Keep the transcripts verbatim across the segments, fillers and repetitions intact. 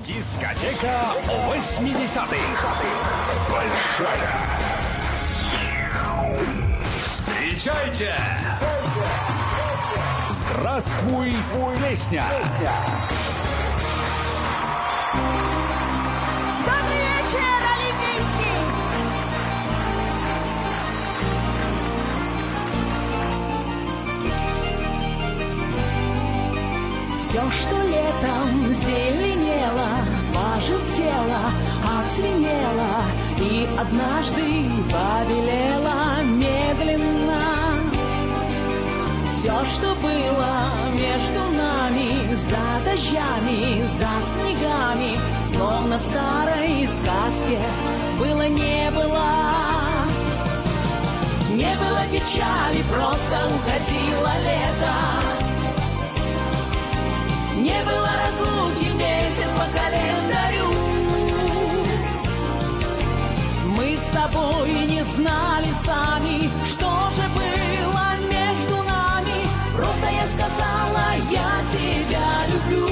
Дискотека восьмидесятых. Большая. Встречайте! Здравствуй, песня! Добрый вечер, Олимпийский! Все, что летом зеленело, пожелтело, оцвенело и однажды побелело медленно. Все, что было между нами, за дождями, за снегами, словно в старой сказке, было не было. Не было печали, просто уходило лето. Не было разлуки, месяц по календарю. Мы с тобой не знали сами, что же было между нами. Просто я сказала, я тебя люблю.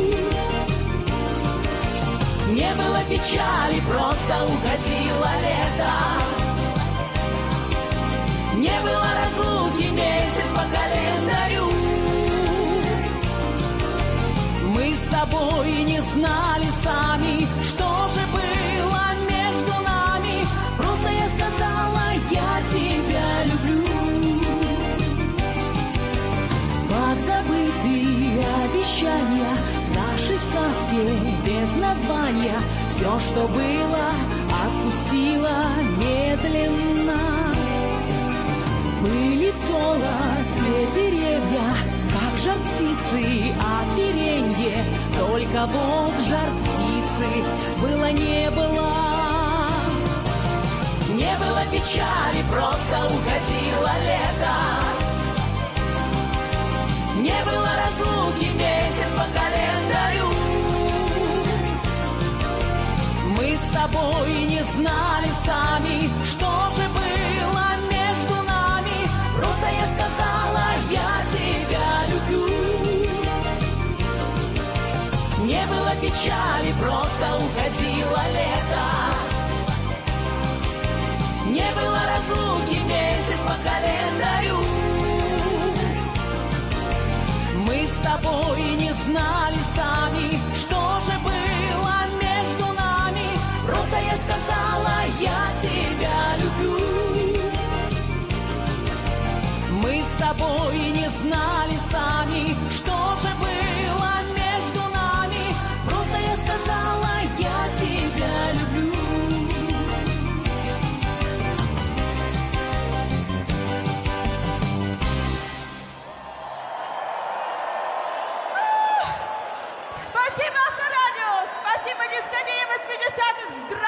Не было печали, просто уходило лето. Не было разлуки, месяц по календарю. Мы с тобой не знали сами, что же было между нами. Просто я сказала, я тебя люблю. Позабытые обещания, наши сказки без названия. Все, что было, отпустила медленно. Были в золоте деревья, как жар птицы, оперенье. Только вот жар птицы было не было. Не было печали, просто уходило лето. Не было разлуки, месяц по календарю. Мы с тобой не знали сами, что же было между нами. Просто я сказала, я тебя люблю. Не было печали, просто уходило лето. Не было разлуки, месяц по календарю. Мы с тобой не знали сами, что же было между нами. Просто я сказала, я тебя люблю. Мы с тобой не знали сами, что же было между нами. Просто я сказала, я тебя люблю. Спасибо, Авторадио! Спасибо, дискотеке восьмидесятых!